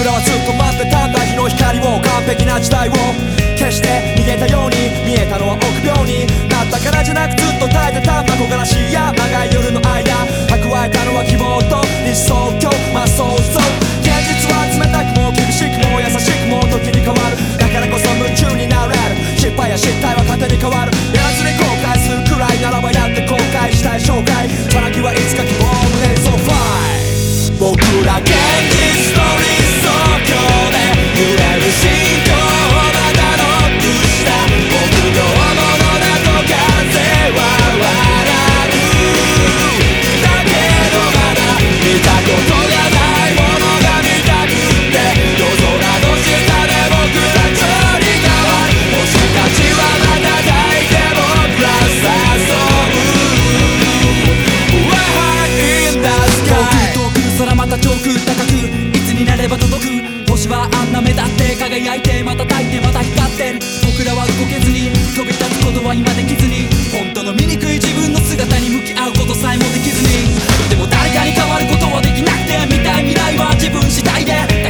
らはずっと待ってたんだ、日の光を、完璧な時代を決して逃げたように見えたのは臆病になったからじゃなく、ずっと耐えてたんだ木枯らしや長い夜の間、蓄えたのは希望と理想郷、まあそうそう、現実は冷たくも厳しくも優しくも時に変わる、だからこそ夢中になれる、失敗や失態は勝手に変わる、やらずに後悔するくらいならばやって後悔したい生涯、さなぎはいつか希望の映像ファイ、僕ら現実の理想郷で揺れる心境をまたノックした、臆病者だと風は笑う、だけどまだ見たことがないものが見たくって夜空の下で僕らちょり変わる、星たちはまた抱いて僕ら誘う、 Why in the sky、 遠く空また遠く高く、いつになれば届く、星はあんな目立って輝いてまた焚いてまた光ってる、僕らは動けずに飛び立つことは今できずに、本当の醜い自分の姿に向き合うことさえもできずに、でも誰かに変わることはできなくて、見たい未来は自分次第で